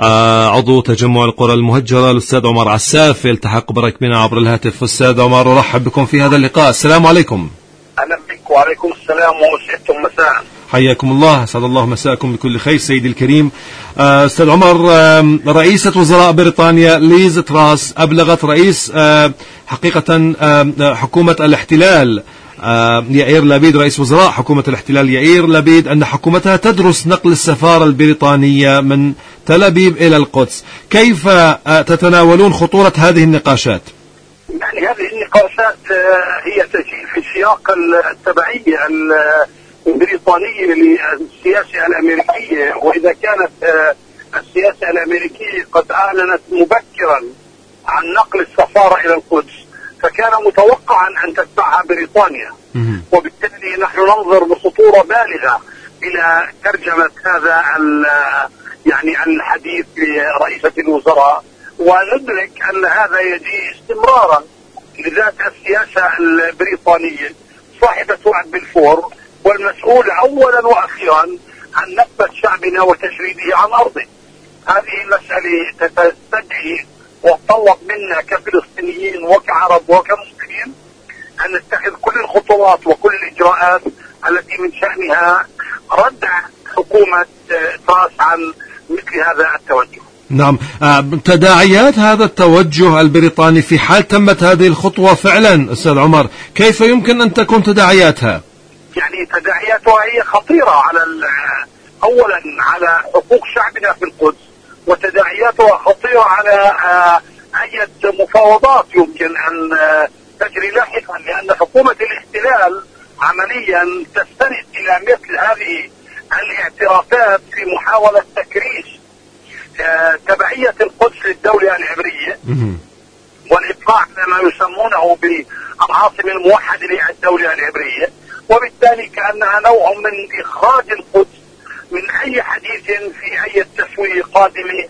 عضو تجمع القرى المهجرة الأستاذ عمر عساف يلتحق برك بنا عبر الهاتف. أستاذ عمر، أرحب بكم في هذا اللقاء. السلام عليكم. أهلا بك. وعليكم السلام وأسعدتم مساء. حياكم الله، أسعد الله مساءكم بكل خير سيدي الكريم. أستاذ عمر، رئيسة وزراء بريطانيا ليز تراس أبلغت رئيس حقيقة حكومة الاحتلال يائير لابيد، رئيس وزراء حكومة الاحتلال يائير لابيد، أن حكومتها تدرس نقل السفارة البريطانية من تل أبيب إلى القدس. كيف تتناولون خطورة هذه النقاشات؟ يعني هذه النقاشات هي تجي في سياق التبعية البريطانية للسياسة الأمريكية، وإذا كانت السياسة الأمريكية قد أعلنت مبكرا عن نقل السفارة إلى القدس، فكان متوقعا أن تتبعها بريطانيا، وبالتالي نحن ننظر بخطورة بالغة إلى ترجمة هذا يعني الحديث لرئيسة الوزراء، وندرك أن هذا يجي استمرارا لذات السياسة البريطانية صاحبة وعد بلفور، والمسؤول أولا وأخيرا عن نكبة شعبنا وتشريده عن أرضه. هذه المسألة تستدعي وتطلب منا كفلسطينيين وكعرب وكمسلمين أن نتخذ كل الخطوات وكل الإجراءات التي من شأنها ردع حكومة تراس عن مثل هذا التوجه. نعم، تداعيات هذا التوجه البريطاني في حال تمت هذه الخطوة فعلا أستاذ عمر، كيف يمكن أن تكون تداعياتها؟ يعني تداعياتها هي خطيرة أولا على حقوق شعبنا في القدس، وتداعياتها خطيرة على أي مفاوضات يمكن أن تجري لاحقا، لأن حكومة الاحتلال عمليا تستند إلى مثل هذه الاعترافات في محاولة تكريس تبعية القدس للدولة العبرية والإبقاء على ما يسمونه بالعاصمة الموحدة للدولة العبرية، وبالتالي كأنها نوع من إخراج القدس من أي حديث في أي تسوية قادمة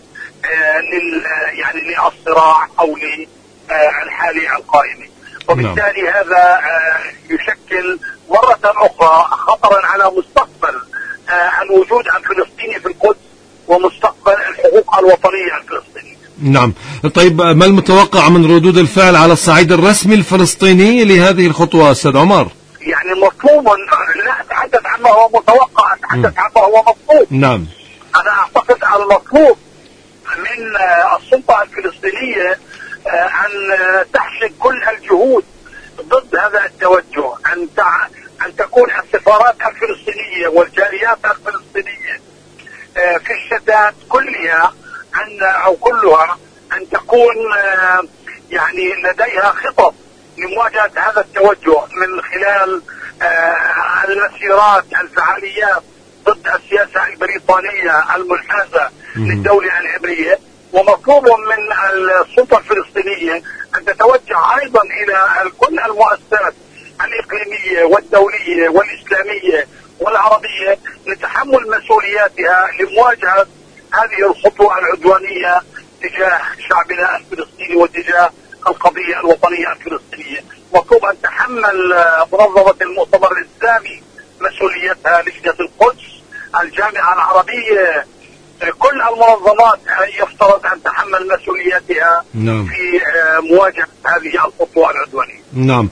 يعني للصراع أو للحالة القائمة. وبالتالي هذا يشكل مرة أخرى خطرا على مستقبل الوجود الفلسطيني في القدس ومستقبل الحقوق الوطنية الفلسطينية. نعم، طيب ما المتوقع من ردود الفعل على الصعيد الرسمي الفلسطيني لهذه الخطوة أستاذ عمر؟ يعني مطلوب، لا أتحدث عما هو متوقع، أتحدث عما هو مطلوب. نعم، أنا أعتقد المطلوب من السلطة الفلسطينية أن تحشد كل الجهود ضد هذا التوجه، أن تكون السفارات الفلسطينية والجاليات الفلسطينية في الشتات كلها أو كلها أن تكون يعني لديها خطط لمواجهة هذا التوجه من خلال المسيرات، الفعاليات ضد السياسة البريطانية المنحازة للدولة العبرية. ومطلوب من السلطة الفلسطينية أن تتوجه أيضا إلى كل المؤسسات الإقليمية والدولية والإسلامية والعربية لتحمل مسؤولياتها لمواجهة هذه الخطوة العدوانية تجاه شعبنا الفلسطيني وتجاه القضية الوطنية الفلسطينية. مطلوب أن تحمل منظمة المؤتمر الإسلامي مسؤوليتها، لجنة القدس، الجامعة العربية، كل المنظمات يفترض أن تحمل مسؤولياتها في مواجهة هذه الخطوة العدوانية. نعم،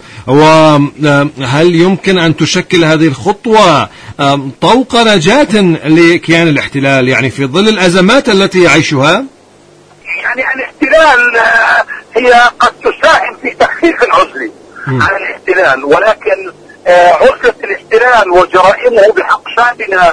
وهل يمكن أن تشكل هذه الخطوة طوق نجاة لكيان الاحتلال يعني في ظل الأزمات التي يعيشها؟ يعني الاحتلال هي قد تساهم في تخفيف العزلة عن الاحتلال، ولكن عزلة الاحتلال وجرائمه بحق شعبنا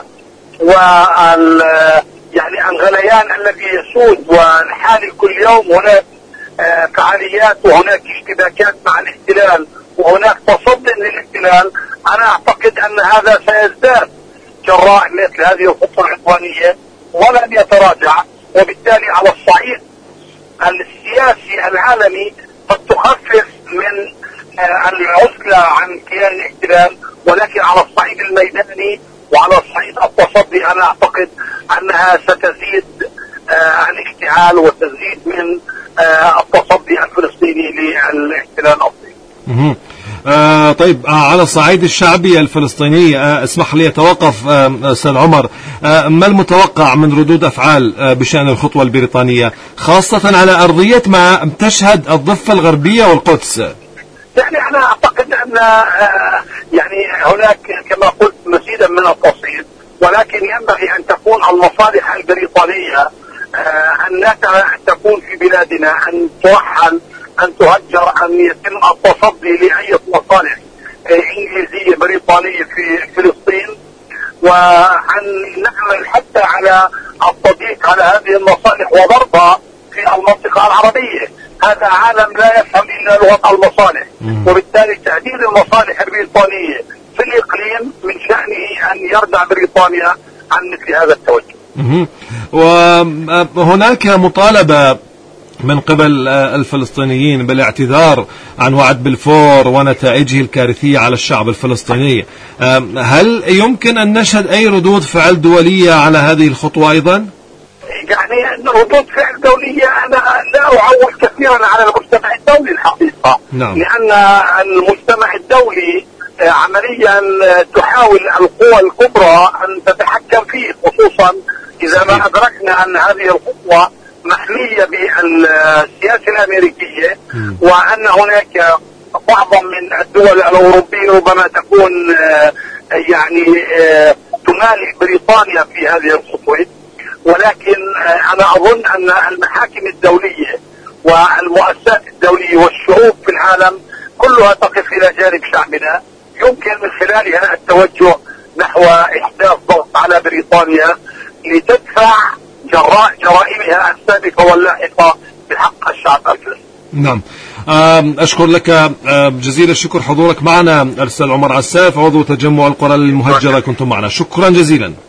يعني الغليان الذي يسود والحالي كل يوم، هناك فعاليات وهناك اشتباكات مع الاحتلال وهناك تصدي للاحتلال. أنا أعتقد أن هذا سيزداد جراء مثل هذه الخطوة العدوانية ولن يتراجع، وبالتالي على الصعيد السياسي العالمي قد تخفف من العزلة عن كيان الاحتلال، ولكن على الصعيد الميداني وعلى الصعيد التصدي أنا أعتقد أنها ستزيد الاشتعال وتزيد من التصدي الفلسطيني للاحتلال الأصلي. طيب، على الصعيد الشعبي الفلسطيني، اسمح لي أتوقف أستاذ عمر، ما المتوقع من ردود أفعال بشأن الخطوة البريطانية، خاصة على أرضية ما تشهد الضفة الغربية والقدس؟ يعني أنا أعتقد أن يعني هناك كما قلت مزيدا من التفصيل، ولكن ينبغي أن تكون المصالح البريطانية أن لا تكون في بلادنا، أن ترحل، أن تهجر، أن يتم التصدي لأي مصالح إنجليزية بريطانية في فلسطين، وأن نعمل حتى على التضييق على هذه المصالح وضربها في المنطقة العربية. هذا عالم لا يفهم إلا لغة المصالح، وبالتالي تهديد المصالح البريطانية في الإقليم من شأنه أن يردع بريطانيا عن مثل هذا التوجه. وهناك مطالبة من قبل الفلسطينيين بالاعتذار عن وعد بلفور ونتائجه الكارثية على الشعب الفلسطيني. هل يمكن أن نشهد أي ردود فعل دولية على هذه الخطوة أيضا؟ يعني ردود فعل دولية أنا لا أعول كثيرا على المجتمع الدولي الحقيقة. نعم. لأن المجتمع الدولي عمليا تحاول القوى الكبرى أن تتحكم فيه، خصوصا إذا ما أدركنا أن هذه الخطوة محمية بالسياسة الأمريكية، وأن هناك بعضا من الدول الأوروبية ربما تكون يعني تمالك بريطانيا في هذه الخطوة. ولكن أنا أظن أن المحاكم الدولية والمؤسسات الدولية والشعوب في العالم كلها تقف إلى جانب شعبنا، يمكن من خلالها التوجه نحو إحداث ضغط على بريطانيا لتدفع جراء جرائمها السابقة واللاحقة بحق الشعب الفلسطيني. نعم. أشكر لك جزيل الشكر حضورك معنا الأستاذ عمر عساف، عضو تجمع القرى المهجرة، كنتم معنا، شكرا جزيلا.